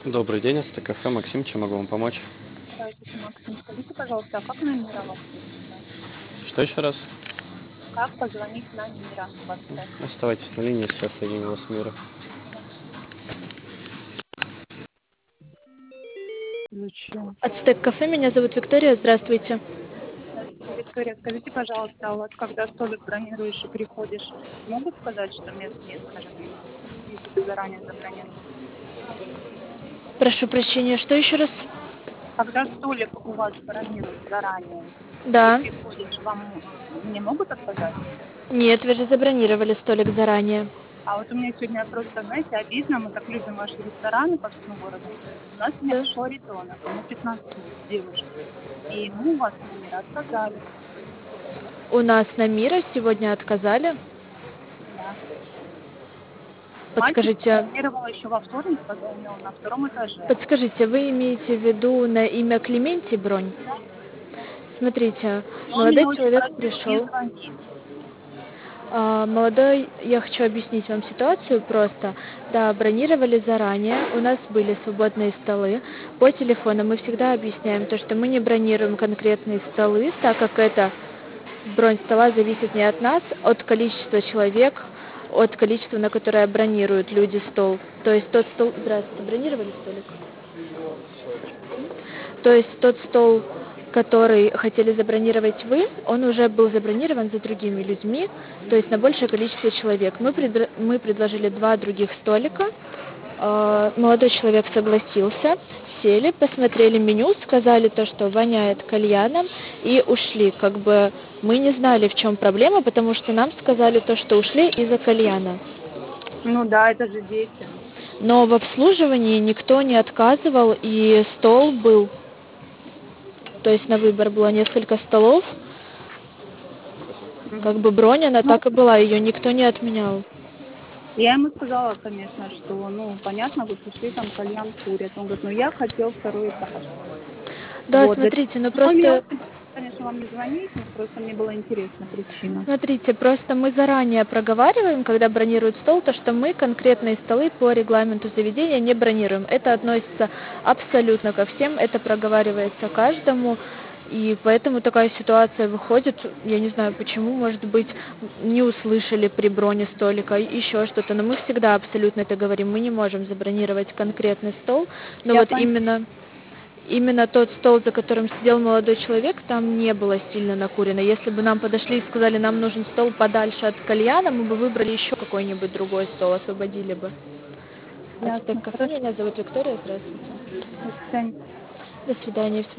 Добрый день, это кафе Максим, чем могу вам помочь? Здравствуйте, Максим. Скажите, пожалуйста, а как на Мира вам записать? Что еще раз? Как позвонить на Мира в Ацтек? Оставайтесь на линии, сейчас соединим вас с мира. Да. Зачем? Ацтек кафе, меня зовут Виктория, здравствуйте. Здравствуйте, Виктория. Скажите, пожалуйста, а вот когда столик бронируешь и приходишь, могут сказать, что мест нет, скажем, если ты заранее забронировал? Прошу прощения, что еще раз? Когда столик у вас бронируют заранее и Да. приходишь, вам не могут отказать? Нет, вы же забронировали столик заранее. А вот у меня сегодня просто, знаете, обидно, мы так любим ваши рестораны по всему городу. У нас сегодня Да. пришел ребенок, ему 15 лет, девушка. И ему у вас на Мира отказали. У нас на Мира сегодня отказали. Да. Мальчик Подскажите, забронировал еще во вторник, позвонил на втором этаже. подскажите, вы имеете в виду на имя Клементий бронь? Да, да. Смотрите, И он молодой меня очень человек просил не пришел. звонить. Молодой, я хочу объяснить вам ситуацию просто. Да, бронировали заранее, у нас были свободные столы. По телефону мы всегда объясняем то, что мы не бронируем конкретные столы, так как это бронь стола зависит не от нас, от количества человек, от количества, на которое бронируют люди стол. То есть тот стол... Здравствуйте, бронировали столик? То есть тот стол, который хотели забронировать вы, он уже был забронирован за другими людьми, то есть на большее количество человек. Мы предложили два других столика. Молодой человек согласился, сели, посмотрели меню, сказали то, что воняет кальяном, и ушли. Как бы мы не знали, в чем проблема, потому что нам сказали то, что ушли из-за кальяна. Ну да, это же дети. Но в обслуживании никто не отказывал, и стол был. То есть на выбор было несколько столов, как Мгм. бы бронь, она Ну, так и была, ее никто не отменял. я ему сказала, конечно, что, ну, понятно, вы пришли, там кальян курят. Он говорит, ну, я хотел второй этаж. Да, Вот, смотрите, ну ну, мне просто, очень, конечно, вам не звонить, но просто мне было интересна причина. смотрите, просто мы заранее проговариваем, когда бронируют стол, то, что мы конкретные столы по регламенту заведения не бронируем. Это относится абсолютно ко всем, это проговаривается каждому. И поэтому такая ситуация выходит, я не знаю почему, может быть, не услышали при броне столика, еще что-то, но мы всегда абсолютно это говорим, мы не можем забронировать конкретный стол, но Я вот поняла. именно тот стол, за которым сидел молодой человек, там не было сильно накурено. Если бы нам подошли и сказали, нам нужен стол подальше от кальяна, мы бы выбрали еще какой-нибудь другой стол, освободили бы. Ацтек Ясно, кафе, хорошо. меня зовут Виктория, здравствуйте. До свидания. До свидания.